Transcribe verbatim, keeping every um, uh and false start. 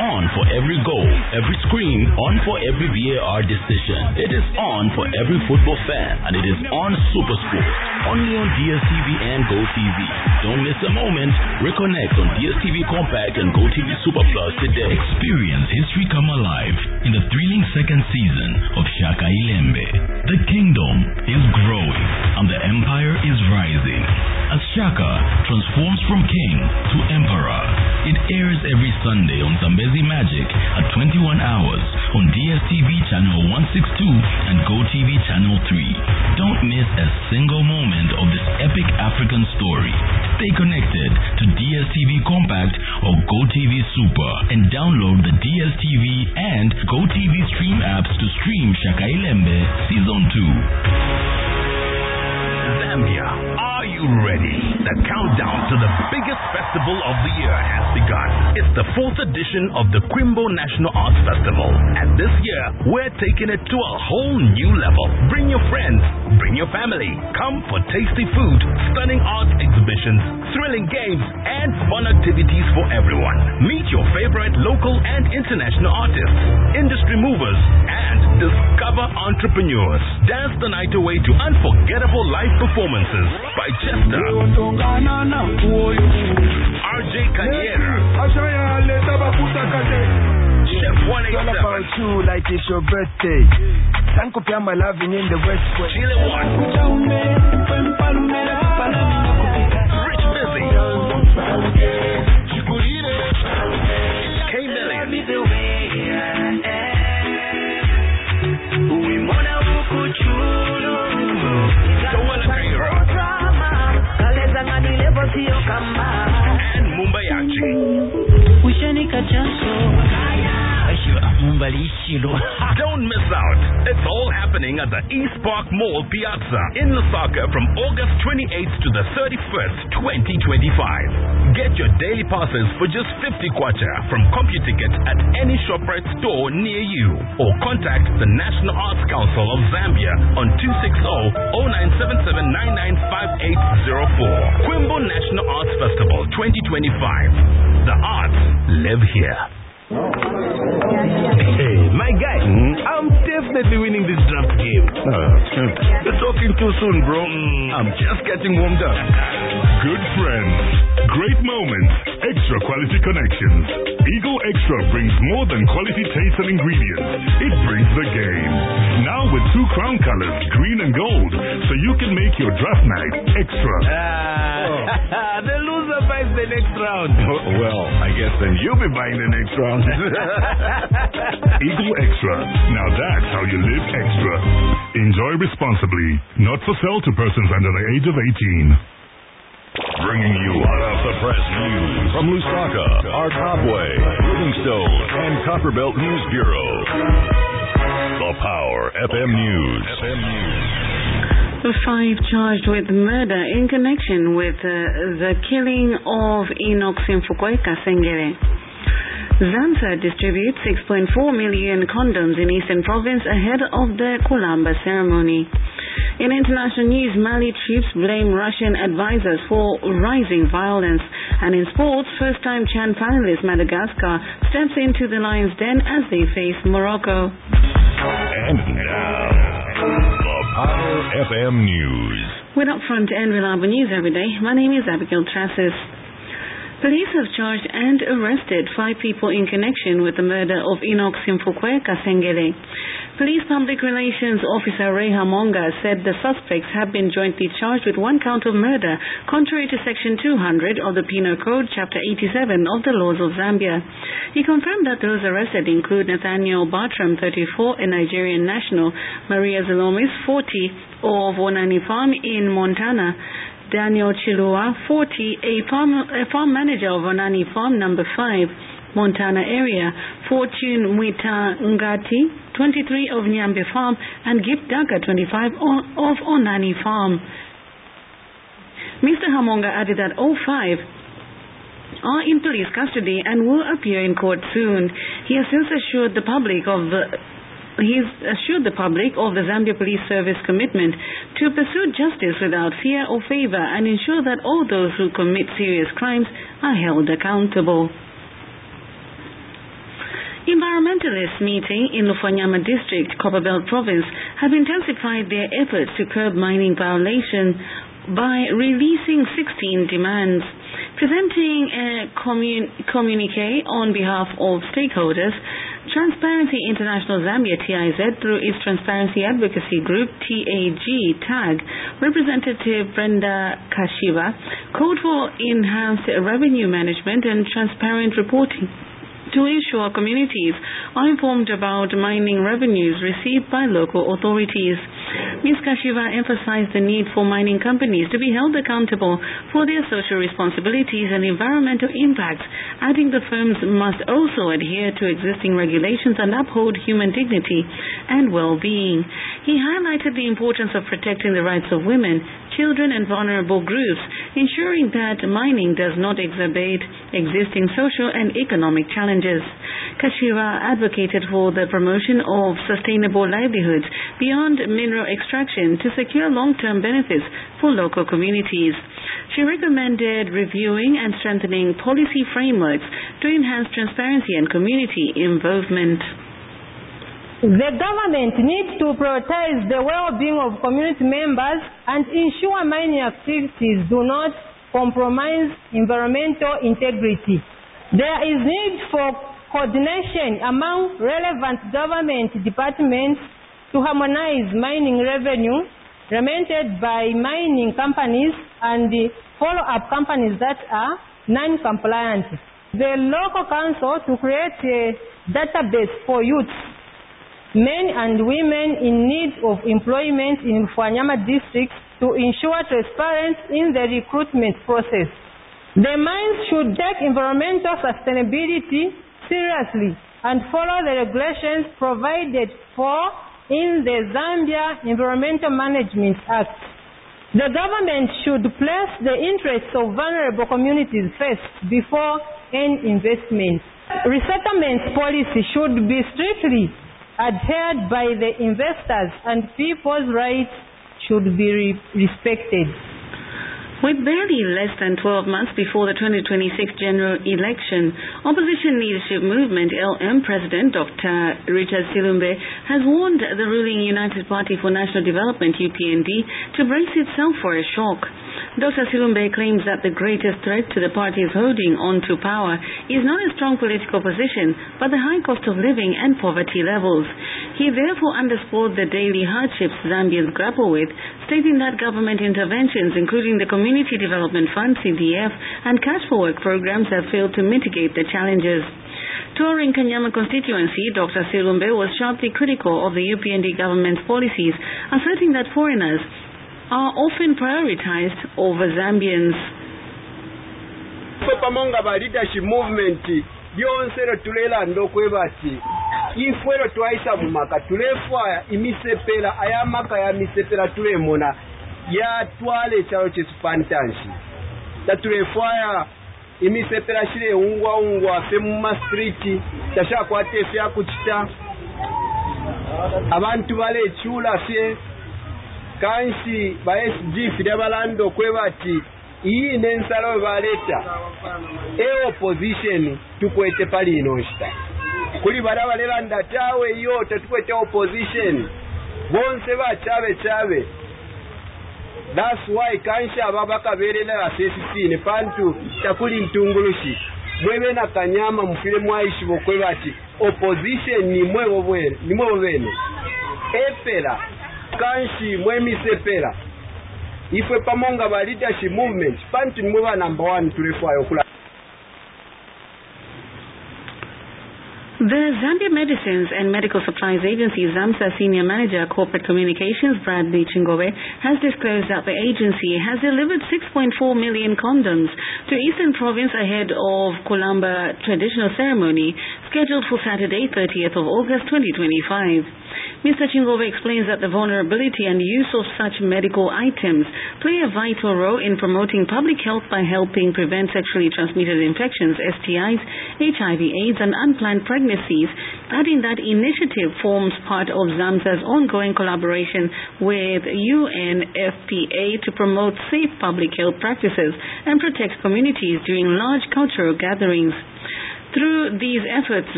on for every goal, every scream, on for every V A R decision. It is on for every football fan, and it is on Supersport. Only on D S T V and GoTV. Don't miss a moment. Reconnect on D S T V Compact and GoTV Super Plus today. Experience history come alive in the thrilling second season of Shaka Ilembe. The kingdom is growing and the empire is rising. As Shaka transforms from king to emperor, it airs every Sunday on Zambezi Magic at twenty-one hours on D S T V channel one sixty-two and GoTV channel three. Don't miss a single moment of this epic African story. Stay connected to D S T V Compact or GoTV Super and download the D S T V and GoTV Stream apps to stream Shaka Ilembe Season two. Zambia, are you ready? The countdown to the biggest festival of the year has begun. It's the fourth edition of the Kwimbo National Arts Festival. And this year, we're taking it to a whole new level. Bring your friends, bring your family. Come for tasty food, stunning art exhibitions, thrilling games, and fun activities for everyone. Meet your favorite local and international artists, industry movers, and discover entrepreneurs. Dance the night away to unforgettable live performances by Chester, R J Kanyera, Chef one eighty-seven, you like it's your birthday. Thank you for my loving in the West Coast. Chile One, Rich Busy, K Million, and Mumbayachi. Don't miss out. It's all happening at the East Park Mall Piazza in Lusaka from August twenty-eighth to the thirty-first, twenty twenty-five. Get your daily passes for just fifty kwacha from CompuTicket at any ShopRite store near you, or contact the National Arts Council of Zambia on two six zero, zero nine seven seven, nine nine five eight zero four. Kwimbo National Arts Festival twenty twenty-five. The arts live here. Hey, my guy, mm, I'm definitely winning this draft game. Uh, you're talking too soon, bro. Mm, I'm just getting warmed up. Good friends, great moments, extra quality connections. Eagle Extra brings more than quality taste and ingredients. It brings the game. Now with two crown colors, green and gold, so you can make your draft night extra. Ah, oh. The loser buys the next round. Oh, well, I guess then you'll be buying the next round. Eagle Extra. Now that's how you live extra. Enjoy responsibly. Not for sale to persons under the age of eighteen. Bringing you hot off the press news from Lusaka, Art Hopway, Livingstone, and Copperbelt News Bureau. The Power F M News. F M News. The five charged with murder in connection with uh, the killing of Enoch Simfukwe Kasengere. Zanza distributes six point four million condoms in Eastern Province ahead of the Kulamba ceremony. In international news, Mali troops blame Russian advisors for rising violence. And in sports, first-time CHAN finalist Madagascar steps into the lion's den as they face Morocco. And now, the Power F M News. With upfront and reliable news every day, my name is Abigail Trassis. Police have charged and arrested five people in connection with the murder of Enoch Simfukwe Kasengere. Police Public Relations Officer Ray Hamonga said the suspects have been jointly charged with one count of murder, contrary to Section two hundred of the Penal Code, Chapter eighty-seven of the Laws of Zambia. He confirmed that those arrested include Nathaniel Bartram, thirty-four, a Nigerian national, Maria Zalomis, forty, of Onani Farm in Montana, Daniel Chilua, forty, a farm, a farm manager of Onani Farm number five, Montana area, Fortune Mwita Ngati, twenty-three, of Nyambe Farm, and Gip Daga, twenty-five, of Onani Farm. Mister Hamonga added that all five are in police custody and will appear in court soon. He has since assured the public of the He's assured the public of the Zambia Police Service commitment to pursue justice without fear or favor and ensure that all those who commit serious crimes are held accountable. Environmentalists meeting in Lufwanyama District, Copperbelt Province, have intensified their efforts to curb mining violation by releasing sixteen demands. Presenting a commun- communique on behalf of stakeholders, Transparency International Zambia T I Z, through its Transparency Advocacy Group T A G TAG, Representative Brenda Kashiva, called for enhanced revenue management and transparent reporting to ensure communities are informed about mining revenues received by local authorities. Miz Kashiva emphasized the need for mining companies to be held accountable for their social responsibilities and environmental impacts, adding the firms must also adhere to existing regulations and uphold human dignity and well-being. He highlighted the importance of protecting the rights of women, children and vulnerable groups, ensuring that mining does not exacerbate existing social and economic challenges. Kashiva advocated for the promotion of sustainable livelihoods beyond mineral extraction to secure long-term benefits for local communities. She recommended reviewing and strengthening policy frameworks to enhance transparency and community involvement. The government needs to prioritize the well-being of community members and ensure mining activities do not compromise environmental integrity. There is need for coordination among relevant government departments to harmonize mining revenue remitted by mining companies and the follow-up companies that are non-compliant. The local council to create a database for youths, men and women in need of employment in Lufwanyama district to ensure transparency in the recruitment process. The mines should take environmental sustainability seriously and follow the regulations provided for in the Zambia Environmental Management Act. The government should place the interests of vulnerable communities first before any investment. Resettlement policy should be strictly adhered by the investors and people's rights should be re- respected. With barely less than twelve months before the twenty twenty-six general election, Opposition Leadership Movement L M President Doctor Richard Silumbe has warned the ruling United Party for National Development U P N D to brace itself for a shock. Doctor Silumbe claims that the greatest threat to the party's holding on to power is not a strong political position, but the high cost of living and poverty levels. He therefore underscored the daily hardships Zambians grapple with, stating that government interventions, including the Community Development Fund, C D F, and Cash for Work programs have failed to mitigate the challenges. Touring Kanyama constituency, Doctor Silumbe was sharply critical of the U P N D government's policies, asserting that foreigners are often prioritized over Zambians. Pamonga ba leadership movement byonsero tulela ndokwebati ifwero twaisa mumaka tulefwa imisepela ayamaka ya misepela tulemona ya twale chalo chesipantanshi tatulefwa imisepela shile ungwa ungwa fe muma street tasha kwate fya kuchita abantu bale chula fye kanshi ba S G fide balando kwebati iyi nensalo baleta e opposition tukwete pali inoshita kuli baraba lelanda tawe yote tukwete opposition bonse ba chabe chabe. That's why kansha babaka berela asesisine pantu takuli ntungulushi mwebe na Kanyama mfile mwaishi bokwebati opposition ni mwewo bwene ni mwewo bene epela kanshi mwemi sepela ifwe pamonga ba leadership movement pantu ni mwewa number one tulefwayo kula. The Zambia Medicines and Medical Supplies Agency ZAMSA Senior Manager Corporate Communications Bradley Chingowe has disclosed that the agency has delivered six point four million condoms to Eastern Province ahead of Kulamba traditional ceremony scheduled for Saturday, thirtieth of August twenty twenty-five. Mister Chingowe explains that the vulnerability and use of such medical items play a vital role in promoting public health by helping prevent sexually transmitted infections, S T Is, H I V AIDS and unplanned pregnancies, adding that initiative forms part of ZAMSA's ongoing collaboration with U N F P A to promote safe public health practices and protect communities during large cultural gatherings. Through these efforts,